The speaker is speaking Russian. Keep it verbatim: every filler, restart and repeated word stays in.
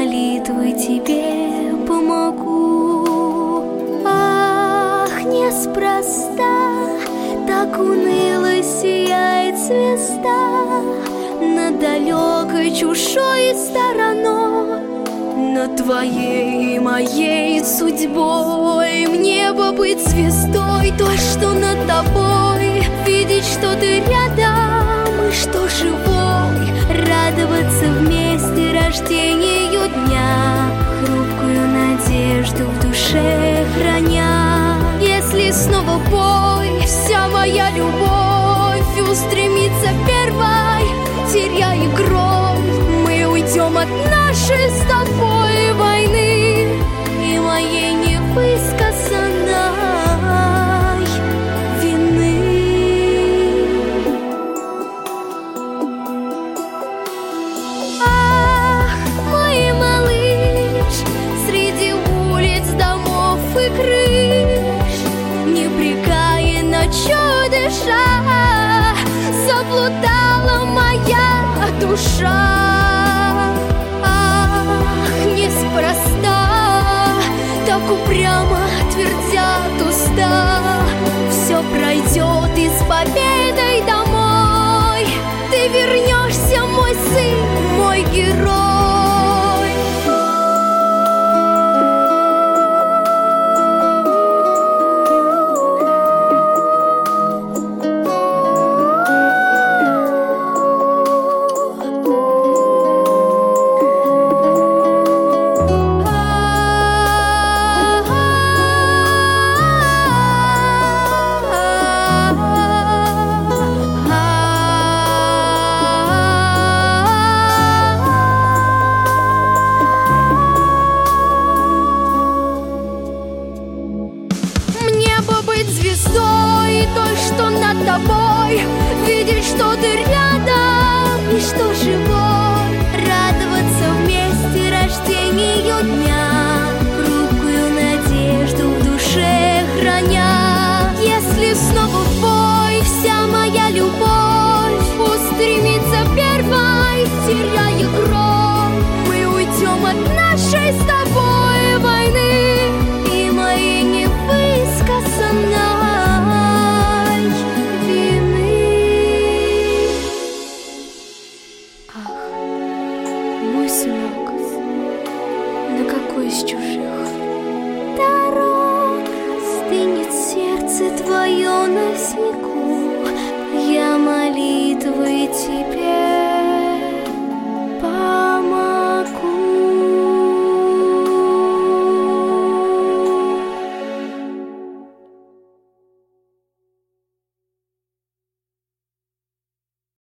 молитвой тебе помогу. Ах, неспроста так уныло сияет звезда над далекой чужой стороной, над твоей и моей судьбой. Мне бы быть звездой, той, что над тобой, видеть, что ты рядом и что живой, радоваться вместе рождению дня, хрупкую надежду в душе храня. Если снова бой, вся моя любовь устремится первой, теряя игрой, мы уйдем от нашей с тобой войны и моей невысказанной вины. Ах, мой малыш, среди улиц, домов и крыш, непрекаянно чудыша, заблудала моя душа. Ах, неспроста так упрямо твердят уста, все пройдет и с победой домой ты вернешься, мой сын, мой герой. Звездой, той, что над тобой, видеть, что ты рядом и что живой, радоваться вместе рождению дня, хрупкую надежду в душе храня. Если снова в бой вся моя любовь устремится первой, теряя кровь, мы уйдем от нашей с тобой войны и моей невысказанной вины. Ах, мой сынок, на какой из чужих дорог стынет сердце твое на снегу, я молитвой тебе